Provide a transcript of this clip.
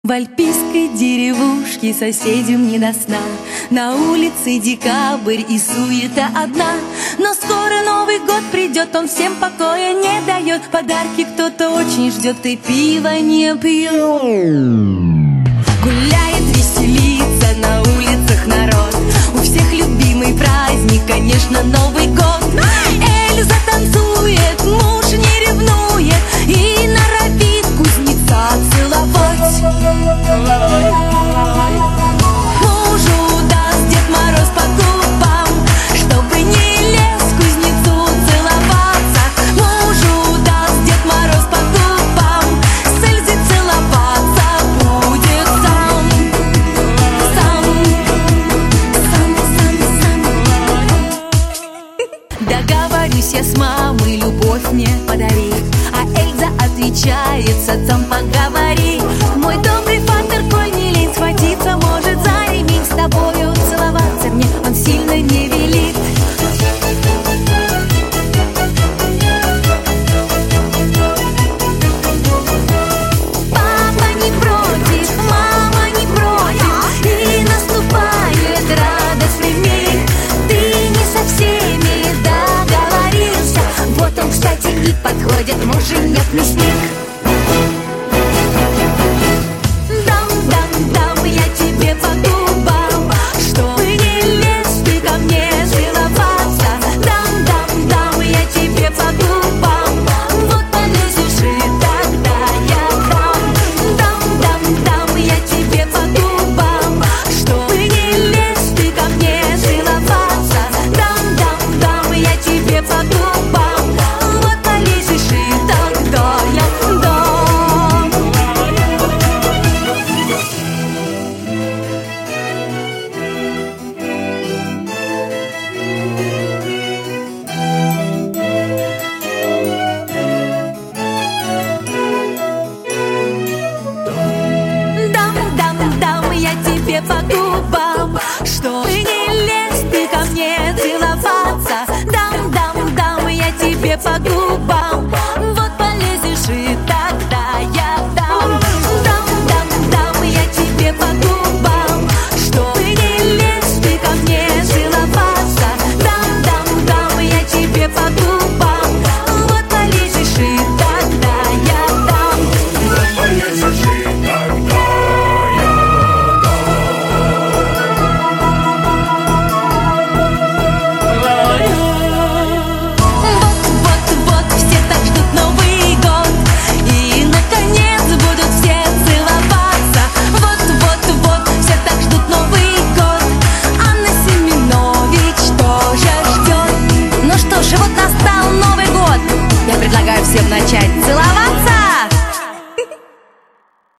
В альпийской деревушке соседям не до сна. На улице декабрь и суета одна. Но скоро Новый год придет, он всем покоя не дает. Подарки кто-то очень ждет, и пиво не пьет. Гуляет, веселится на улицах народ. У всех любимый праздник, конечно, Новый год. Эльза танцует, муж не ревнует и норовит кузнеца целовать. Мужу даст Дед Мороз по губам, чтобы не лез к кузнецу целоваться. Мужу даст Дед Мороз по губам, с Эльзой целоваться будет сам. Договорюсь я с мамой, любовь мне подари. А Эльза отвечает: с отцом поговори. Мой добрый фатер, коль не лень, схватиться может за ремень. С тобою целоваться мне он сильно не велит. Папа не против, мама не против, и наступает радостный миг. Ты не со всеми договорился, вот он, кстати, и подходит муженек-мясник.